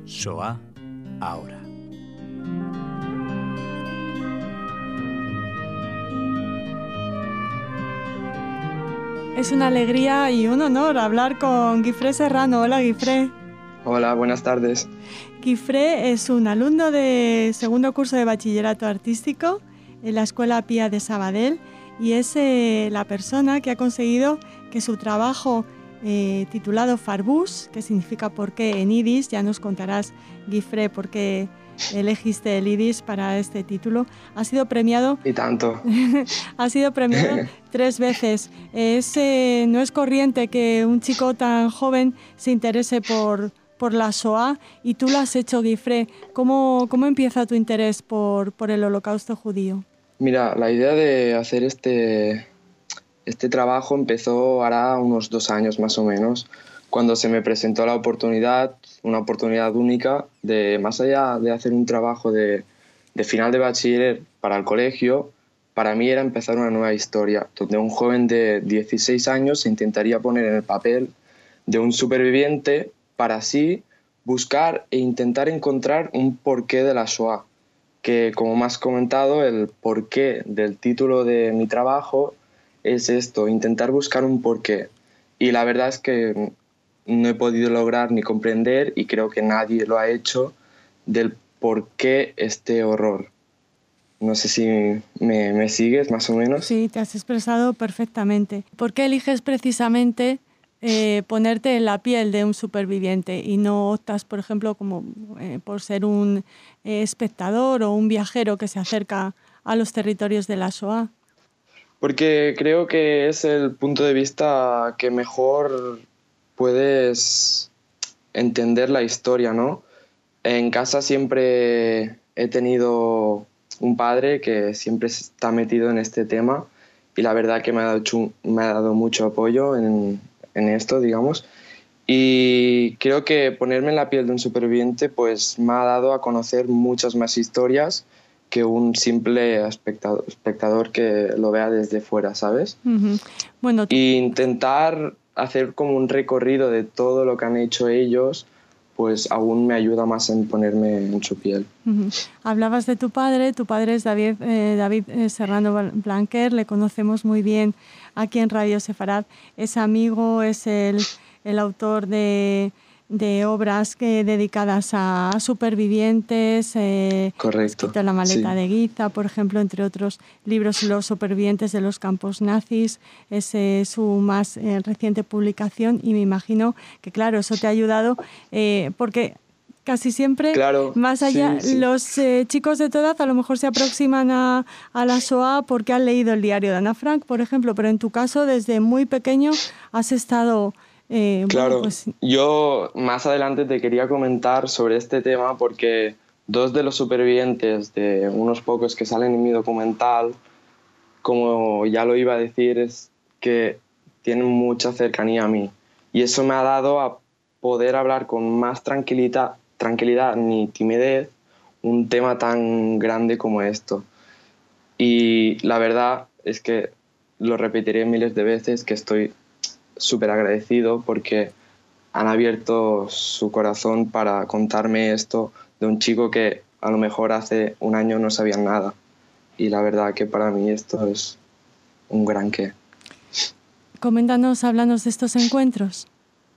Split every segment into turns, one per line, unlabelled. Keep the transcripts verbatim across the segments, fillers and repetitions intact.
Shoah ahora.
Es una alegría y un honor hablar con Guifré Serrano. Hola, Guifré.
Hola, buenas tardes.
Guifré es un alumno de segundo curso de bachillerato artístico en la Escuela Pía de Sabadell y es eh, la persona que ha conseguido que su trabajo eh, titulado Farbus, que significa por qué en yidis, ya nos contarás, Guifré, por qué elegiste el yidis para este título, ha sido premiado.
Y tanto.
ha sido premiado tres veces. Es, eh, no es corriente que un chico tan joven se interese por, por la Shoah y tú lo has hecho, Guifré. ¿Cómo, cómo empieza tu interés por, por el Holocausto judío?
Mira, la idea de hacer este, este trabajo empezó hará unos dos años más o menos, cuando se me presentó la oportunidad, una oportunidad única, de más allá de hacer un trabajo de, de final de bachiller para el colegio, para mí era empezar una nueva historia, donde un joven de dieciséis años se intentaría poner en el papel de un superviviente para así buscar e intentar encontrar un porqué de la Shoah, que como me has comentado, el porqué del título de mi trabajo es esto, intentar buscar un porqué. Y la verdad es que no he podido lograr ni comprender, y creo que nadie lo ha hecho, del porqué este horror. No sé si me, me sigues más o menos.
Sí, te has expresado perfectamente. ¿Por qué eliges precisamente eh, ponerte en la piel de un superviviente y no optas, por ejemplo, como eh, por ser un eh, espectador o un viajero que se acerca a los territorios de la Shoah?
Porque creo que es el punto de vista que mejor puedes entender la historia, ¿no? En casa siempre he tenido un padre que siempre está metido en este tema, y la verdad que me ha dado, me ha dado mucho apoyo en, en esto, digamos. Y creo que ponerme en la piel de un superviviente pues me ha dado a conocer muchas más historias que un simple espectador, espectador que lo vea desde fuera, ¿sabes?
Uh-huh. Bueno, tú...
Y intentar hacer como un recorrido de todo lo que han hecho ellos, pues aún me ayuda más en ponerme en su piel.
Uh-huh. Hablabas de tu padre, tu padre es David, eh, David Serrano Blanquer, le conocemos muy bien aquí en Radio Sefarad, es amigo, es el, el autor de, de obras que, dedicadas a supervivientes, eh,
Correcto.
Ha escrito La maleta
sí.
de Giza, por ejemplo, entre otros libros, Los supervivientes de los campos nazis, es eh, su más eh, reciente publicación, y me imagino que, claro, eso te ha ayudado eh, porque... Casi siempre,
claro,
más allá,
sí, sí.
los eh, chicos de tu edad a lo mejor se aproximan a, a la Shoah porque han leído el diario de Ana Frank, por ejemplo, pero en tu caso, desde muy pequeño, has estado... Eh,
claro,
bueno, pues...
yo más adelante te quería comentar sobre este tema porque dos de los supervivientes, de unos pocos que salen en mi documental, como ya lo iba a decir, es que tienen mucha cercanía a mí. Y eso me ha dado a poder hablar con más tranquilidad, tranquilidad ni timidez un tema tan grande como esto. Y la verdad es que lo repetiré miles de veces, que estoy súper agradecido porque han abierto su corazón para contarme esto de un chico que a lo mejor hace un año no sabía nada. Y la verdad que para mí esto es un gran qué.
Coméntanos, háblanos de estos encuentros.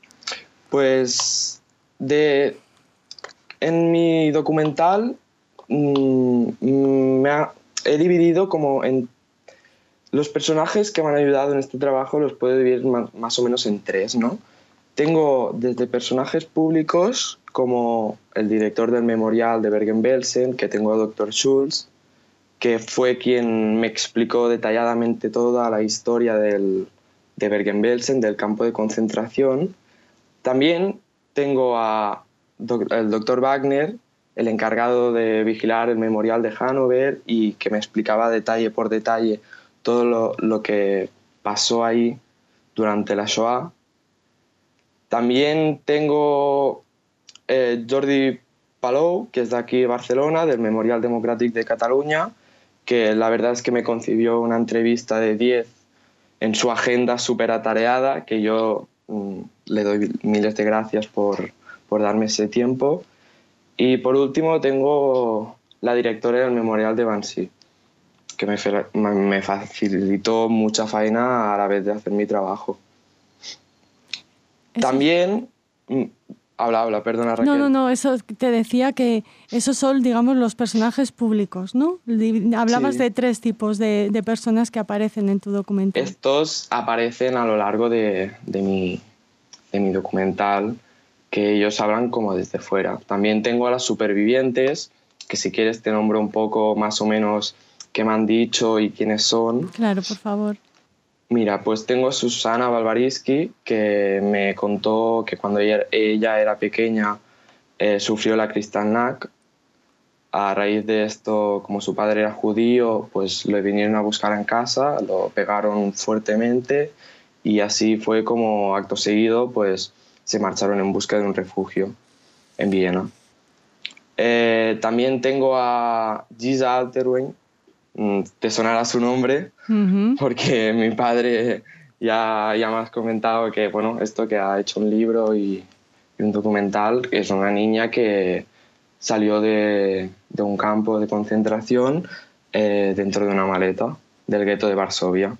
Pues de, en mi documental mmm, me ha, he dividido como en los personajes que me han ayudado en este trabajo, los puedo dividir más, más o menos en tres, ¿no? Tengo desde personajes públicos como el director del memorial de Bergen-Belsen, que tengo a doctor Schulz, que fue quien me explicó detalladamente toda la historia del, de Bergen-Belsen, del campo de concentración. También tengo a doc, el doctor Wagner, el encargado de vigilar el memorial de Hannover y que me explicaba detalle por detalle todo lo, lo que pasó ahí durante la Shoah. También tengo eh, Jordi Palou, que es de aquí de Barcelona, del Memorial Democràtic de Cataluña, que la verdad es que me concibió una entrevista de diez en su agenda súper atareada, que yo mmm, le doy miles de gracias por, por darme ese tiempo. Y por último tengo la directora del Memorial de Bansi, que me, me facilitó mucha faena a la vez de hacer mi trabajo.
Eso
También... Es... Habla, habla, perdona, Raquel.
No, no, no, eso te decía que esos son, digamos, los personajes públicos, ¿no? Hablabas
Sí.
de tres tipos de, de personas que aparecen en tu documental.
Estos aparecen a lo largo de, de, mi, de mi documental, que ellos hablan como desde fuera. También tengo a las supervivientes, que si quieres te nombro un poco más o menos qué me han dicho y quiénes son.
Claro, por favor.
Mira, pues tengo a Susana Balvariski, que me contó que cuando ella, ella era pequeña eh, sufrió la Kristallnacht. A raíz de esto, como su padre era judío, pues le vinieron a buscar en casa, lo pegaron fuertemente y así fue como acto seguido pues se marcharon en busca de un refugio en Viena. Eh, también tengo a Gisa Alterwein, te sonará su nombre, uh-huh. porque mi padre ya, ya me has comentado que bueno, esto que ha hecho un libro y, y un documental, es una niña que salió de, de un campo de concentración eh, dentro de una maleta del gueto de Varsovia.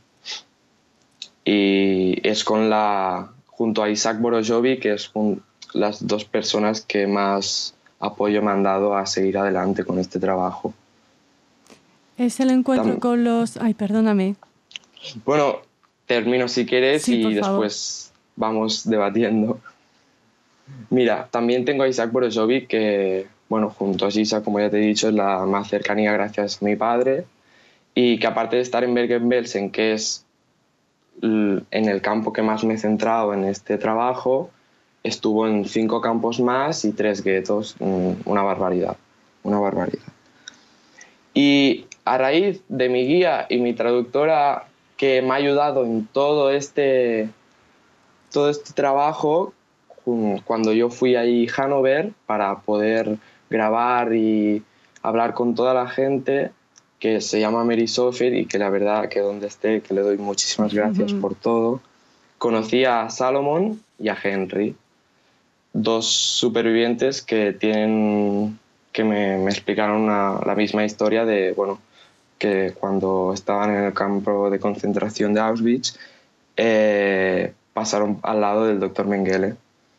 Y es con la, junto a Isaac Borojovi, que es un, las dos personas que más apoyo me han dado a seguir adelante con este trabajo.
Es el encuentro Tam- con los... Ay, perdóname.
Bueno, termino si quieres
sí,
y después vamos debatiendo. Mira, también tengo a Isaac Borojovi, que, bueno, junto a Gisa, como ya te he dicho, es la más cercanía gracias a mi padre, y que aparte de estar en Bergen-Belsen, que es en el campo que más me he centrado en este trabajo, estuvo en cinco campos más y tres guetos, una barbaridad, una barbaridad. Y a raíz de mi guía y mi traductora, que me ha ayudado en todo este, todo este trabajo, cuando yo fui ahí a Hannover para poder grabar y hablar con toda la gente, que se llama Mary Sofer y que la verdad que donde esté, que le doy muchísimas gracias uh-huh. por todo. Conocí a Salomón y a Henry, dos supervivientes que tienen que me, me explicaron una, la misma historia de, bueno, que cuando estaban en el campo de concentración de Auschwitz eh, pasaron al lado del doctor Mengele.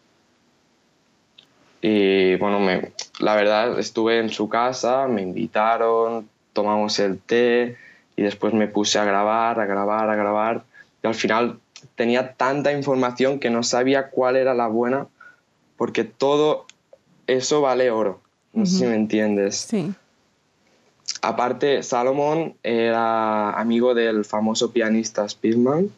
Y bueno, me, la verdad estuve en su casa, me invitaron, tomamos el té y después me puse a grabar, a grabar, a grabar. Y al final tenía tanta información que no sabía cuál era la buena, porque todo eso vale oro. No uh-huh. sé si me entiendes.
Sí.
Aparte, Salomón era amigo del famoso pianista Spielmann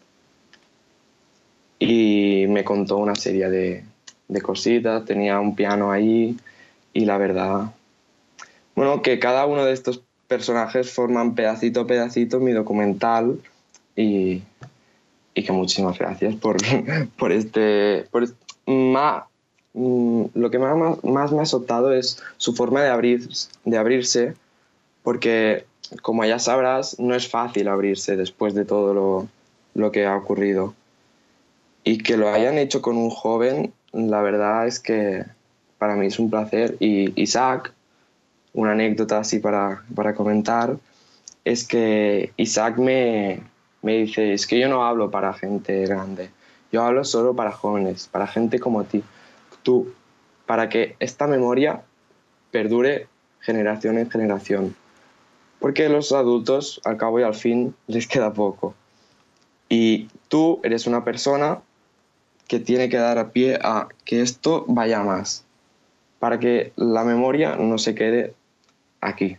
y me contó una serie de, de cositas. Tenía un piano ahí y la verdad... Bueno, que cada uno de estos personajes forman pedacito a pedacito mi documental y, y que muchísimas gracias por, por este... Por este ma, lo que más, más me ha soltado es su forma de, abrir, de abrirse, porque como ya sabrás, no es fácil abrirse después de todo lo, lo que ha ocurrido. Y que lo hayan hecho con un joven, la verdad es que para mí es un placer. Y Isaac, una anécdota así para, para comentar, es que Isaac me, me dice, es que yo no hablo para gente grande, yo hablo solo para jóvenes, para gente como ti, tú, para que esta memoria perdure generación en generación. Porque los adultos, al cabo y al fin, les queda poco. Y tú eres una persona que tiene que dar a pie a que esto vaya más, para que la memoria no se quede aquí.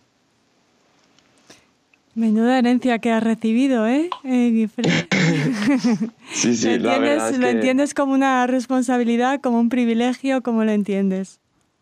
Menuda herencia que has recibido, ¿eh, eh Guifré?
Sí, sí, la verdad es
¿Lo
que...
entiendes como una responsabilidad, como un privilegio? ¿Cómo lo entiendes?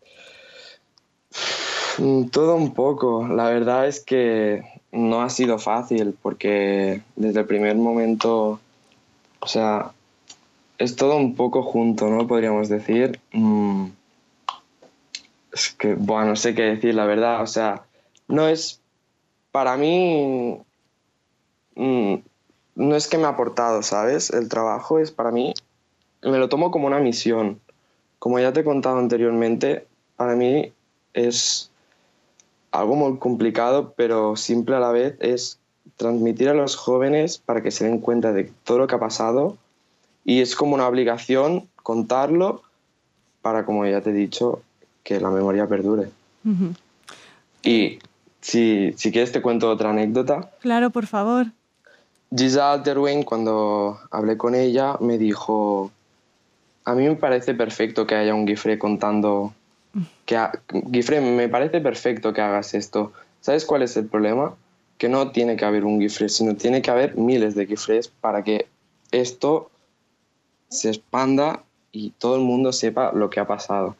Todo un poco. La verdad es que no ha sido fácil porque desde el primer momento, o sea, es todo un poco junto, ¿no? Podríamos decir. Mm, es que, bueno, no sé qué decir, la verdad. O sea, no es... Para mí, mm, no es que me ha aportado, ¿sabes? El trabajo es para mí, me lo tomo como una misión. Como ya te he contado anteriormente, para mí es algo muy complicado, pero simple a la vez, es transmitir a los jóvenes para que se den cuenta de todo lo que ha pasado, y es como una obligación contarlo para, como ya te he dicho, que la memoria perdure.
Uh-huh.
Y si, si quieres te cuento otra anécdota.
Claro, por favor.
Giza Alterwein, cuando hablé con ella, me dijo: a mí me parece perfecto que haya un Guifré contando... que ha... Guifré, me parece perfecto que hagas esto. ¿Sabes cuál es el problema? Que no tiene que haber un Guifré, sino tiene que haber miles de Guifrés para que esto se expanda y todo el mundo sepa lo que ha pasado.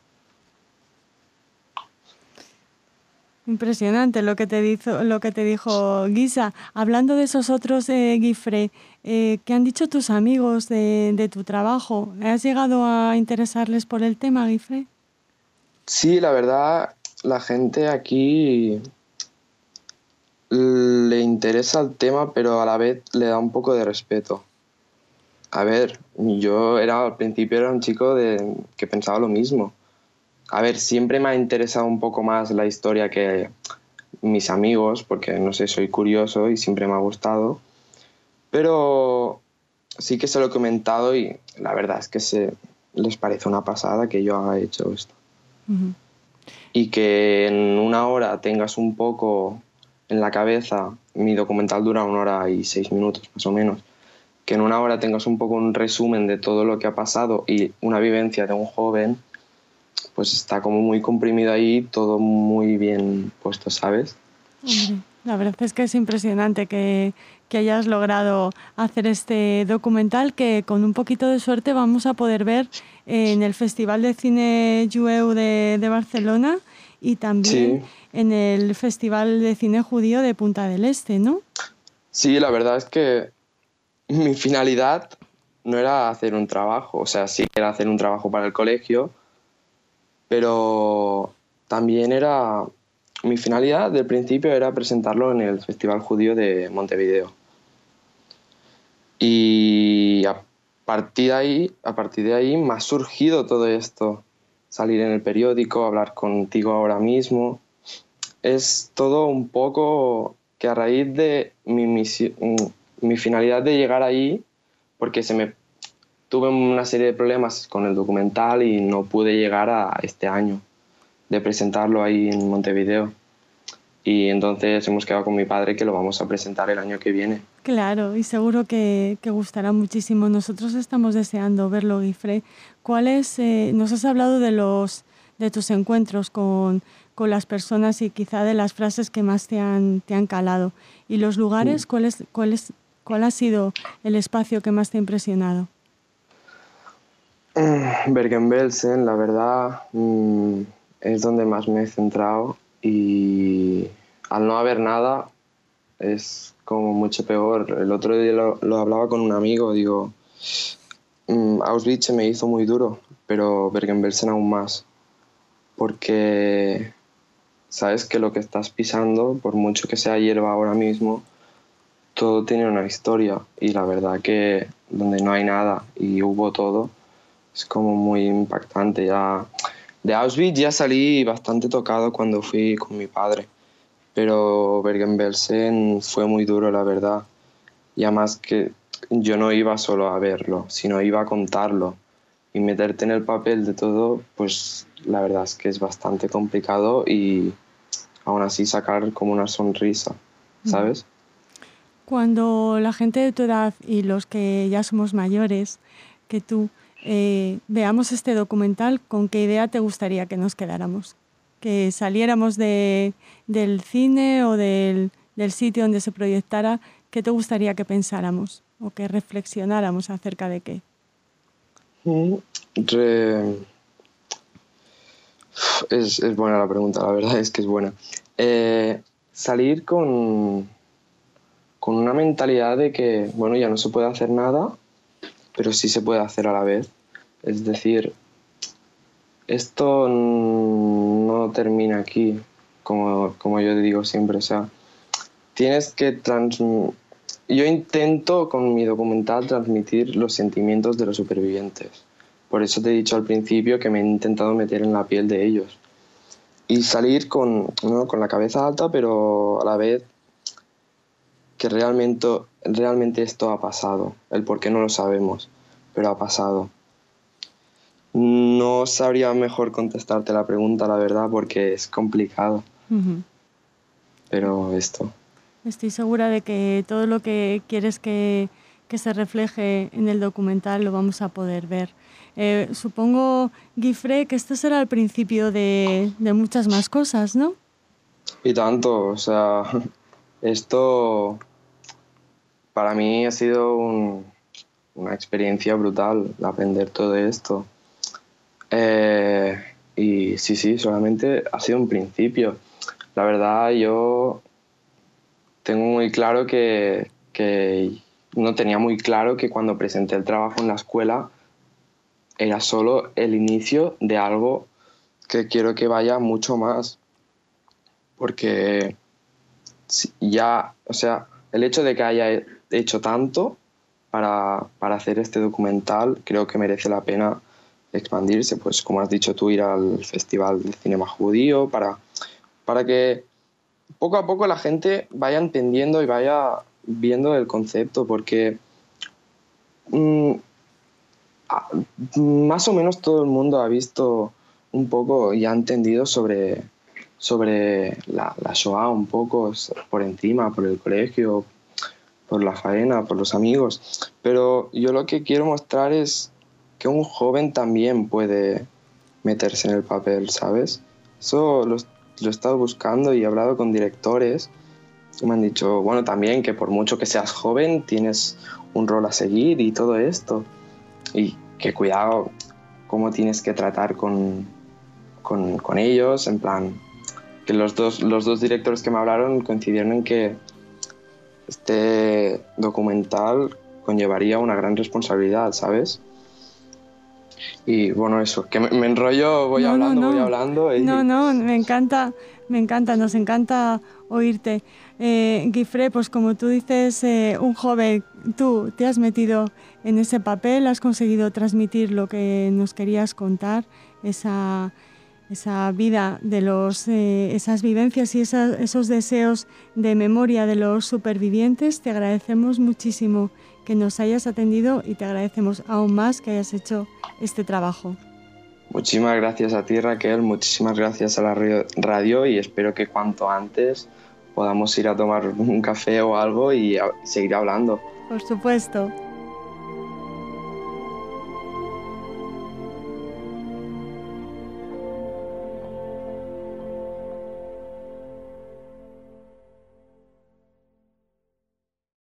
Impresionante lo que te dijo, lo que te dijo Giza. Hablando de esos otros eh, Guifré, eh, ¿qué han dicho tus amigos de, de tu trabajo? ¿Has llegado a interesarles por el tema, Guifré?
Sí, la verdad, la gente aquí le interesa el tema, pero a la vez le da un poco de respeto. A ver, yo era al principio era un chico de, que pensaba lo mismo. A ver, siempre me ha interesado un poco más la historia que mis amigos, porque no sé, soy curioso y siempre me ha gustado. Pero sí que se lo he comentado y la verdad es que se, les parece una pasada que yo haya hecho esto. Uh-huh. Y que en una hora tengas un poco en la cabeza, mi documental dura una hora y seis minutos más o menos, que en una hora tengas un poco un resumen de todo lo que ha pasado y una vivencia de un joven, pues está como muy comprimido ahí, todo muy bien puesto, ¿sabes?
Hombre, la verdad es que es impresionante que, que hayas logrado hacer este documental que con un poquito de suerte vamos a poder ver en el Festival de Cine Jueu de, de Barcelona y también sí. en el Festival de Cine Judío de Punta del Este, ¿no?
Sí, la verdad es que mi finalidad no era hacer un trabajo, o sea, sí era hacer un trabajo para el colegio, pero también era... Mi finalidad del principio era presentarlo en el Festival Judío de Montevideo. Y a partir de ahí, a partir de ahí me ha surgido todo esto. Salir en el periódico, hablar contigo ahora mismo. Es todo un poco que a raíz de mi, misión, mi finalidad de llegar ahí, porque se me tuve una serie de problemas con el documental y no pude llegar a este año de presentarlo ahí en Montevideo. Y entonces hemos quedado con mi padre que lo vamos a presentar el año que viene.
Claro, y seguro que, que gustará muchísimo. Nosotros estamos deseando verlo, Guifré. ¿Cuáles, eh, nos has hablado de los de tus encuentros con, con las personas y quizá de las frases que más te han, te han calado? ¿Y los lugares? ¿Cuál, es, cuál, es, ¿Cuál ha sido el espacio que más te ha impresionado?
Bergen-Belsen, la verdad, mmm, es donde más me he centrado y al no haber nada es como mucho peor. El otro día lo, lo hablaba con un amigo, digo, mmm, Auschwitz se me hizo muy duro, pero Bergen-Belsen aún más, porque sabes que lo que estás pisando, por mucho que sea hierba ahora mismo, todo tiene una historia y la verdad que donde no hay nada y hubo todo, es como muy impactante. Ya de Auschwitz ya salí bastante tocado cuando fui con mi padre, pero Bergen-Belsen fue muy duro, la verdad. Y además que yo no iba solo a verlo, sino iba a contarlo. Y meterte en el papel de todo, pues la verdad es que es bastante complicado y aún así sacar como una sonrisa, ¿sabes?
Cuando la gente de tu edad y los que ya somos mayores que tú, Eh, veamos este documental, ¿con qué idea te gustaría que nos quedáramos? ¿Que saliéramos de, del cine o del, del sitio donde se proyectara? ¿Qué te gustaría que pensáramos o que reflexionáramos acerca de qué?
Re... Es, es buena la pregunta, la verdad es que es buena. Eh, salir con, con una mentalidad de que, bueno, ya no se puede hacer nada, pero sí se puede hacer a la vez. Es decir, esto no termina aquí, como, como yo digo siempre. O sea, tienes que trans... Yo intento con mi documental transmitir los sentimientos de los supervivientes. Por eso te he dicho al principio que me he intentado meter en la piel de ellos. y salir con, ¿no? con la cabeza alta, pero a la vez que realmente, realmente esto ha pasado. El por qué no lo sabemos, pero ha pasado. No sabría mejor contestarte la pregunta, la verdad, porque es complicado.
Uh-huh.
Pero esto.
Estoy segura de que todo lo que quieres que, que se refleje en el documental lo vamos a poder ver. Eh, supongo, Guifré, que esto será el principio de, de muchas más cosas, ¿no?
Y tanto, o sea, esto para mí ha sido un, una experiencia brutal aprender todo esto. Eh, y sí, sí, solamente ha sido un principio. La verdad, yo tengo muy claro que, que no tenía muy claro que cuando presenté el trabajo en la escuela era solo el inicio de algo que quiero que vaya mucho más. Porque ya, o sea, el hecho de que haya hecho tanto para, para hacer este documental, creo que merece la pena expandirse, pues como has dicho tú, ir al Festival de Cinema Judío, para, para que poco a poco la gente vaya entendiendo y vaya viendo el concepto, porque mmm, más o menos todo el mundo ha visto un poco y ha entendido sobre, sobre la, la Shoah un poco por encima, por el colegio, por la faena, por los amigos. Pero yo lo que quiero mostrar es que un joven también puede meterse en el papel, ¿sabes? Eso lo, lo he estado buscando y he hablado con directores y me han dicho, bueno, también que por mucho que seas joven tienes un rol a seguir y todo esto. Y que cuidado cómo tienes que tratar con, con, con ellos, en plan, que los dos, los dos directores que me hablaron coincidieron en que este documental conllevaría una gran responsabilidad, ¿sabes? Y bueno, eso, que me, me enrollo, voy
no,
hablando,
no, no.
voy hablando. Y...
No, no, me encanta, me encanta, nos encanta oírte. Eh, Guifré, pues como tú dices, eh, un joven, tú te has metido en ese papel, has conseguido transmitir lo que nos querías contar, esa, esa vida de los, eh, esas vivencias y esa, esos deseos de memoria de los supervivientes. Te agradecemos muchísimo que nos hayas atendido y te agradecemos aún más que hayas hecho este trabajo.
Muchísimas gracias a ti, Raquel, muchísimas gracias a la radio y espero que cuanto antes podamos ir a tomar un café o algo y a seguir hablando.
Por supuesto.